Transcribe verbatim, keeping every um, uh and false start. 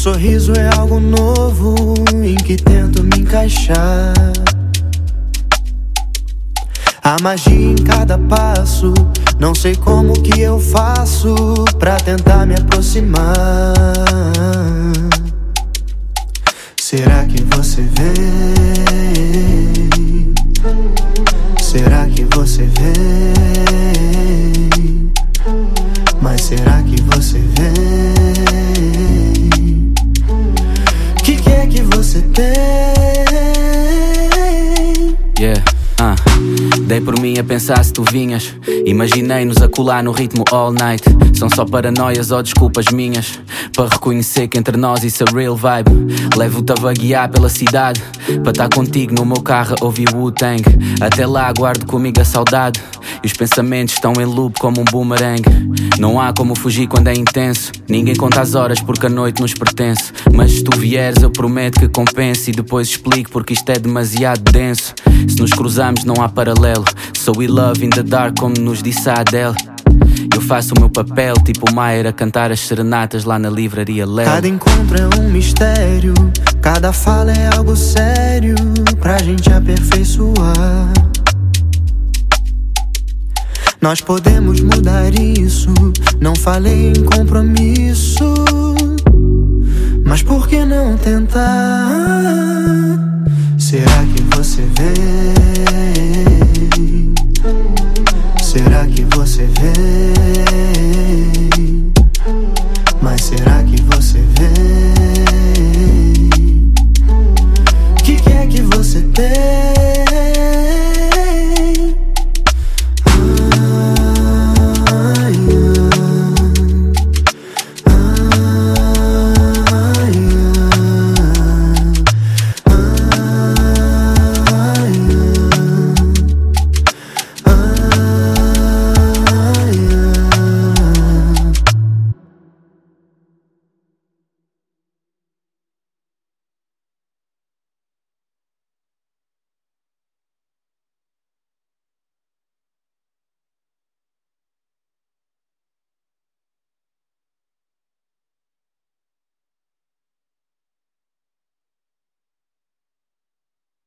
sorriso é algo novo em que tento me encaixar. A magia em cada passo, não sei como que eu faço pra tentar me aproximar. Será que você vem? Será que você vem? Mas será que você vem? Que que é que você tem? Yeah, uh. Dei por mim a pensar se tu vinhas. Imaginei-nos a colar no ritmo all night. São só paranoias ou desculpas minhas para reconhecer que entre nós isso é real vibe. Levo-te a vaguear pela cidade para estar contigo no meu carro a ouvir Wu-Tang. Até lá guardo comigo a saudade e os pensamentos estão em loop como um boomerang. Não há como fugir quando é intenso. Ninguém conta as horas porque a noite nos pertence. Mas se tu vieres eu prometo que compense. E depois explico porque isto é demasiado denso. Se nos cruzarmos não há paralelo. So we love in the dark como nos disse a Adele. Eu faço o meu papel tipo o Maier a cantar as serenatas lá na livraria Léo. Cada encontro é um mistério, cada fala é algo sério pra gente aperfeiçoar. Nós podemos mudar isso, não falei em compromisso, mas por que não tentar? Será que você vem?